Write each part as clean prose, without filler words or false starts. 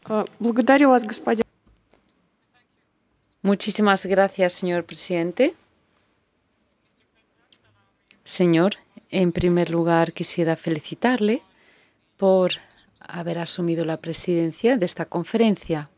Благодарю вас, господин. Muchísimas gracias, señor presidente. Señor, en primer lugar quisiera felicitarle por haber asumido la presidencia de esta conferencia.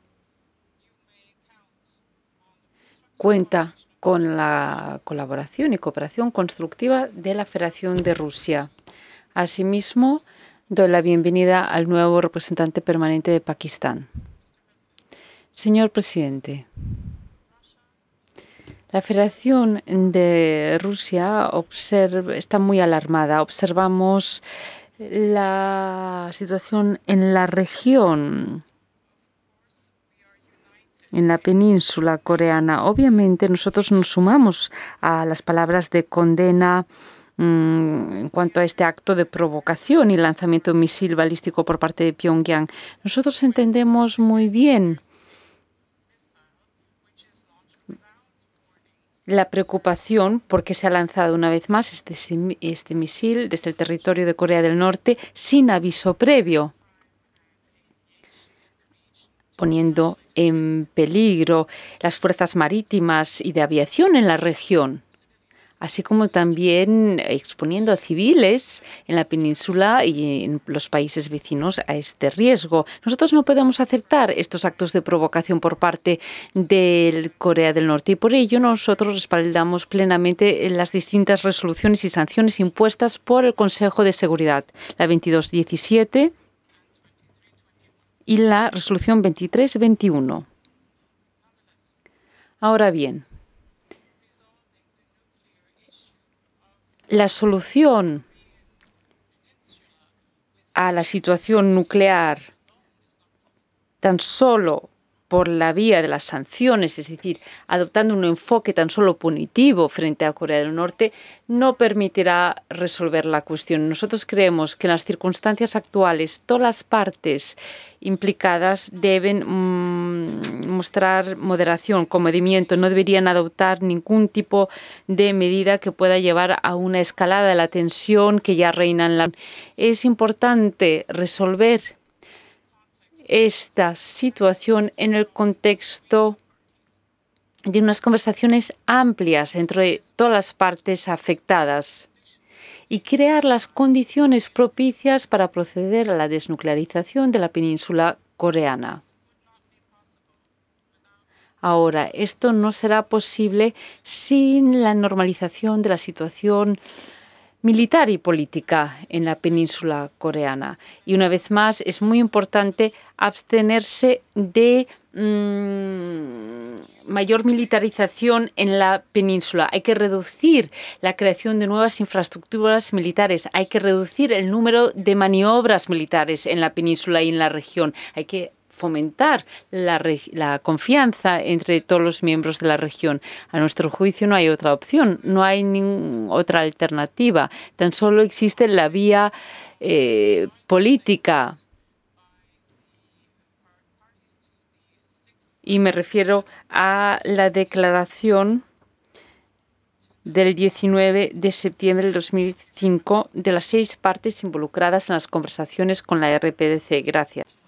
Cuenta con la colaboración y cooperación constructiva de la Federación de Rusia. Asimismo, doy la bienvenida al nuevo representante permanente de Pakistán. Señor presidente, la Federación de Rusia está muy alarmada. Observamos la situación en la región, en la península coreana. Obviamente nosotros nos sumamos a las palabras de condena en cuanto a este acto de provocación y lanzamiento de un misil balístico por parte de Pyongyang. Nosotros entendemos muy bien la preocupación porque se ha lanzado una vez más este misil desde el territorio de Corea del Norte sin aviso previo, poniendo en peligro las fuerzas marítimas y de aviación en la región, así como también exponiendo a civiles en la península y en los países vecinos a este riesgo. Nosotros no podemos aceptar estos actos de provocación por parte de Corea del Norte y por ello nosotros respaldamos plenamente las distintas resoluciones y sanciones impuestas por el Consejo de Seguridad, la 2217 y la resolución 2321. Ahora bien, la solución a la situación nuclear tan solo por la vía de las sanciones, es decir, adoptando un enfoque tan solo punitivo frente a Corea del Norte, no permitirá resolver la cuestión. Nosotros creemos que en las circunstancias actuales todas las partes implicadas deben mostrar moderación, comedimiento, no deberían adoptar ningún tipo de medida que pueda llevar a una escalada de la tensión que ya reina en la región. Es importante resolver esta situación en el contexto de unas conversaciones amplias entre todas las partes afectadas y crear las condiciones propicias para proceder a la desnuclearización de la península coreana. Ahora, esto no será posible sin la normalización de la situación militar y política en la península coreana. Y una vez más, es muy importante abstenerse de mayor militarización en la península. Hay que reducir la creación de nuevas infraestructuras militares. Hay que reducir el número de maniobras militares en la península y en la región. Hay que fomentar la confianza entre todos los miembros de la región. A nuestro juicio no hay otra opción, no hay otra alternativa. Tan solo existe la vía política. Y me refiero a la declaración del 19 de septiembre del 2005 de las 6 partes involucradas en las conversaciones con la RPDC. Gracias.